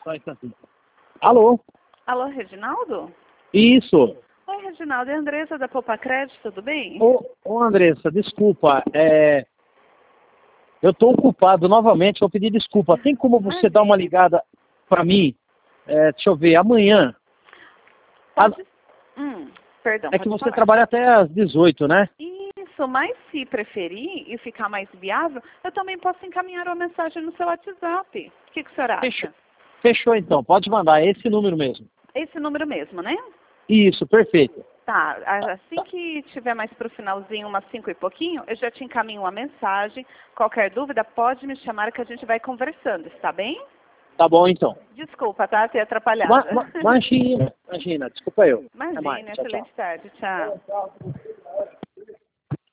Só um instantinho. Alô? Alô, Reginaldo? Isso. Oi, Reginaldo, é a Andressa da Poupa Crédito, tudo bem? Ô Andressa, desculpa, eu estou ocupado novamente, vou pedir desculpa. Tem como você dar uma ligada para mim, deixa eu ver, amanhã? Pode... Perdão, É que pode você falar. trabalha até às 18, né? Isso, mas se preferir e ficar mais viável, eu também posso encaminhar uma mensagem no seu WhatsApp. O que o senhor acha? Fechou então, pode mandar, é esse número mesmo. Esse número mesmo, né? Isso, perfeito. Tá, assim que tiver mais pro finalzinho, umas 5 e pouquinho, eu já te encaminho uma mensagem. Qualquer dúvida, pode me chamar que a gente vai conversando, está bem? Tá bom então. Desculpa, tá? Ter atrapalhado. Imagina, desculpa eu. Até mais, Imagina, tchau, tchau. excelente tarde. Tchau.